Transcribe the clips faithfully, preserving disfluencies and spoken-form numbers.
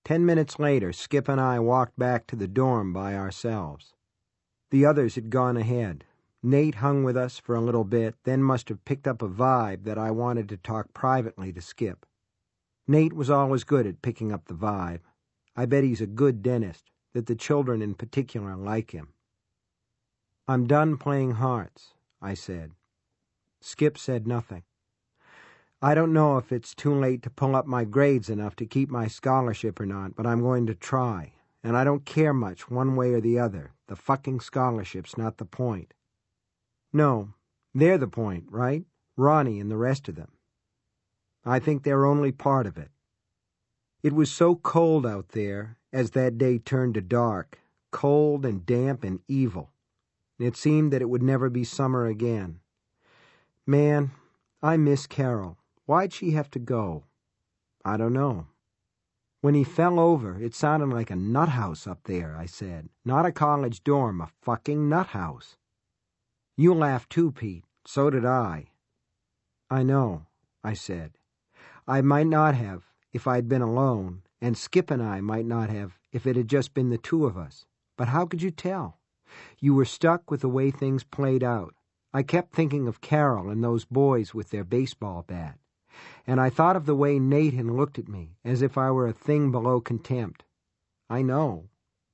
Ten minutes later, Skip and I walked back to the dorm by ourselves. The others had gone ahead. Nate hung with us for a little bit, then must have picked up a vibe that I wanted to talk privately to Skip. Nate was always good at picking up the vibe. I bet he's a good dentist, that the children in particular like him. "I'm done playing hearts," I said. Skip said nothing. "I don't know if it's too late to pull up my grades enough to keep my scholarship or not, but I'm going to try. And I don't care much one way or the other. The fucking scholarship's not the point." "No, they're the point, right? Ronnie and the rest of them." "I think they're only part of it." It was so cold out there, as that day turned to dark, cold and damp and evil. It seemed that it would never be summer again. Man, I miss Carol. Why'd she have to go? I don't know. "When he fell over, it sounded like a nut house up there," I said. "Not a college dorm, a fucking nut house." "You laughed too, Pete. So did I." "I know," I said. "I might not have if I'd been alone, and Skip and I might not have if it had just been the two of us. But how could you tell? You were stuck with the way things played out. I kept thinking of Carol and those boys with their baseball bat. And I thought of the way Nate had looked at me, as if I were a thing below contempt. I know."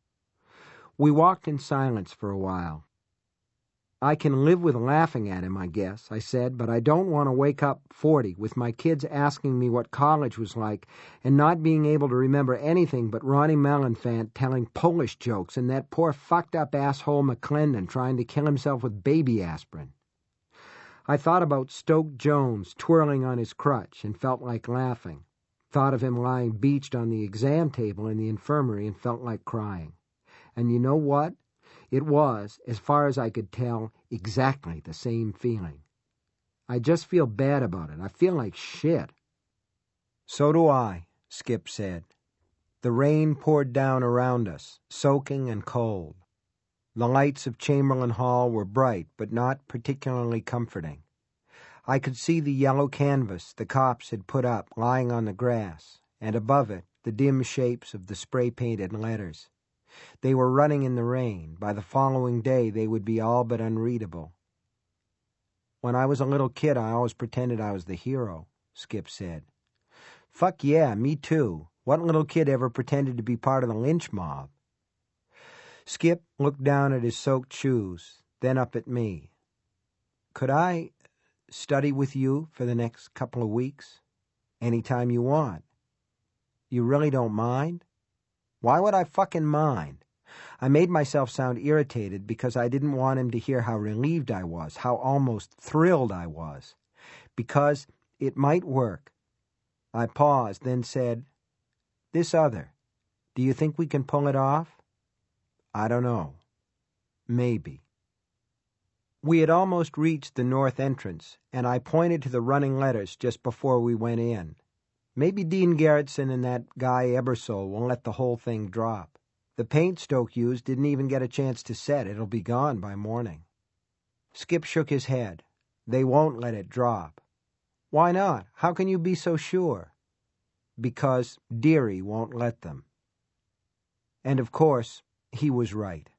We walked in silence for a while. "I can live with laughing at him, I guess," I said, "but I don't want to wake up forty with my kids asking me what college was like and not being able to remember anything but Ronnie Malenfant telling Polish jokes and that poor fucked-up asshole McClendon trying to kill himself with baby aspirin." I thought about Stoke Jones twirling on his crutch and felt like laughing. Thought of him lying beached on the exam table in the infirmary and felt like crying. And you know what? It was, as far as I could tell, exactly the same feeling. I just feel bad about it. I feel like shit. "So do I," Skip said. The rain poured down around us, soaking and cold. The lights of Chamberlain Hall were bright, but not particularly comforting. I could see the yellow canvas the cops had put up lying on the grass, and above it the dim shapes of the spray-painted letters. They were running in the rain. By the following day they would be all but unreadable. "When I was a little kid, I always pretended I was the hero," Skip said. "Fuck yeah, me too. What little kid ever pretended to be part of the lynch mob?" Skip looked down at his soaked shoes, then up at me. "Could I study with you for the next couple of weeks? Any time you want. You really don't mind?" Why would I fucking mind? I made myself sound irritated because I didn't want him to hear how relieved I was, how almost thrilled I was. Because it might work. I paused, then said, "This other, do you think we can pull it off?" "I don't know. Maybe." We had almost reached the north entrance, and I pointed to the running letters just before we went in. Maybe Dean Garretson and that guy Ebersole will let the whole thing drop. The paint Stoke used didn't even get a chance to set. It'll be gone by morning. Skip shook his head. "They won't let it drop." "Why not? How can you be so sure?" "Because Dearie won't let them." And of course, he was right.